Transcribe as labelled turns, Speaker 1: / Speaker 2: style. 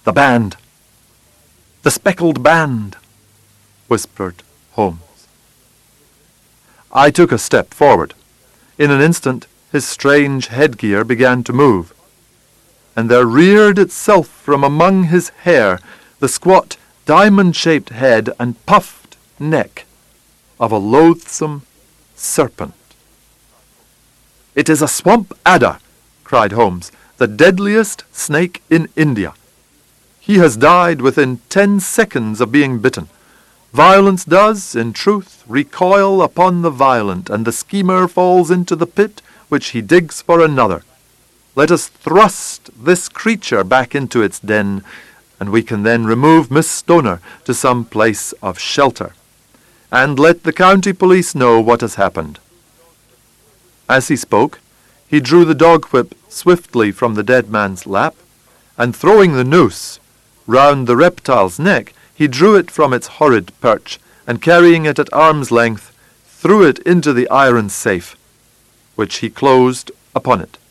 Speaker 1: "The band! The speckled band!" whispered Holmes. I took a step forward. In an instant his strange headgear began to move, and there reared itself from among his hair the squat, diamond-shaped head and puffed neck of a loathsome serpent. "It is a swamp adder," cried Holmes, "the deadliest snake in India. He has died within 10 seconds of being bitten. Violence does, in truth, recoil upon the violent, and the schemer falls into the pit which he digs for another. Let us thrust this creature back into its den, and we can then remove Miss Stoner to some place of shelter, and let the county police know what has happened." As he spoke, he drew the dog-whip swiftly from the dead man's lap, and throwing the noose round the reptile's neck, he drew it from its horrid perch, and carrying it at arm's length, threw it into the iron safe, which he closed upon it.